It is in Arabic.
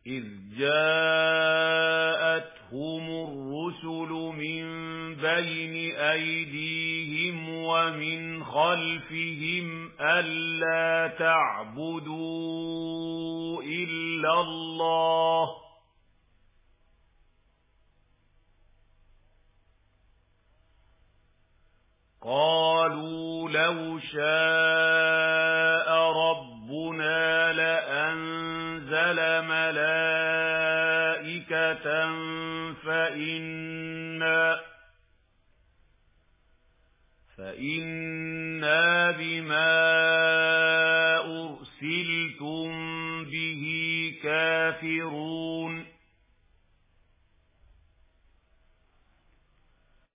إذ جاءتهم الرسل من بين أيديهم ومن خلفهم ألا تعبدوا إلا الله قالوا لو شاء ربنا لأنزل ملائكة فإنا بما أرسلتم به كافرون